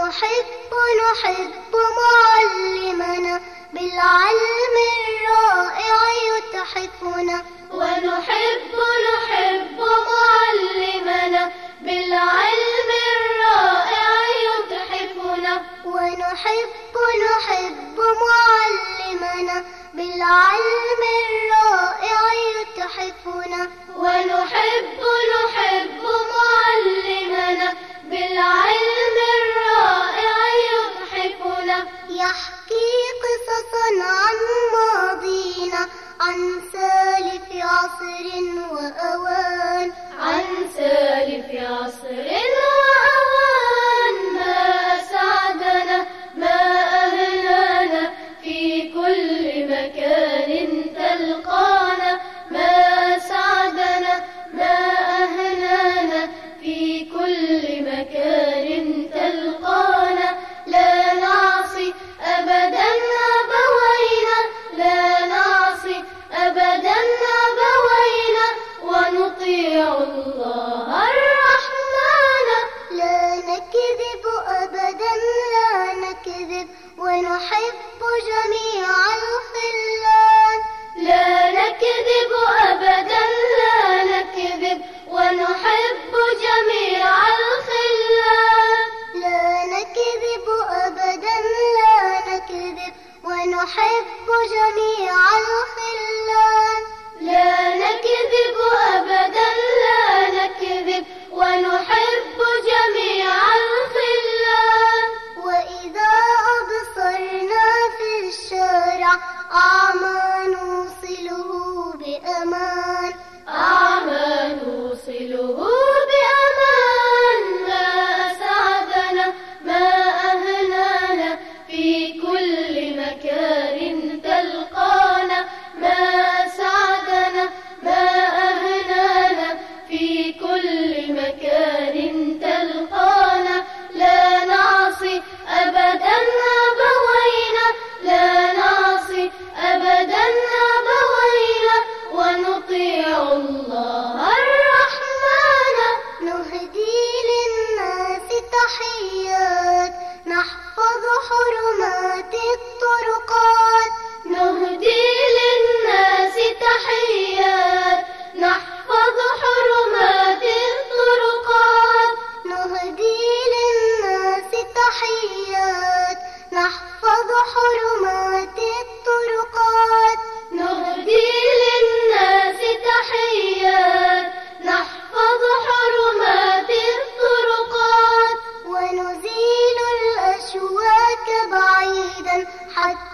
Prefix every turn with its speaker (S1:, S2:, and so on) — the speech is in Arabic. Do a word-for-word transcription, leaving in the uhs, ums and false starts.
S1: ونحب نحب معلمنا بالعلم الرائع يتحفنا
S2: ونحب نحب معلمنا بالعلم الرائع يتحفنا
S1: ونحب نحب معلمنا بالعلم الرائع يتحفنا
S2: ونحب نحب معلمنا بالعلم الرائع يتحفنا
S1: يحكي قصصا عن ماضينا عن سالف عصر وأوان
S2: عن سالف عصر وأوان ما أسعدنا ما أهنانا في كل مكان تلقانا ما أسعدنا ما أهنانا في كل مكان تلقانا لا نعصي أبدا أبوينا لا نعصي أبدا أبوينا ونطيع الله الرحمن
S1: لا نكذب أبدا لا نكذب ونحب جميع الخلان
S2: لا نكذب أبدا لا نكذب ونحب جميع الخلان
S1: لا نكذب أبدا لا نكذب ونحب جميع الخلان
S2: لا نكذب أبدا لا نكذب ونحب جميع الخلان
S1: وإذا أبصرنا في الشارع أعمى نوصله بأمان
S2: أعمى نوصله بأمان ما أسعدنا ما أهنانا في كل مكان تلقانا ما أسعدنا ما أهنانا في كل مكان تلقانا لا نعصي أبدا أبوينا لا نعصي أبدا أبوينا ونطيع الله الرحمن
S1: نهدي للناس تحيات نحفظ حرمات الطرقات
S2: نهدي للناس تحيات نحفظ حرمات الطرقات
S1: نهدي للناس تحيات نحفظ حرمات الطرقات
S2: نهدي للناس تحيات نحفظ حرمات الطرقات
S1: ونزيل الأشواك بعيدا حتى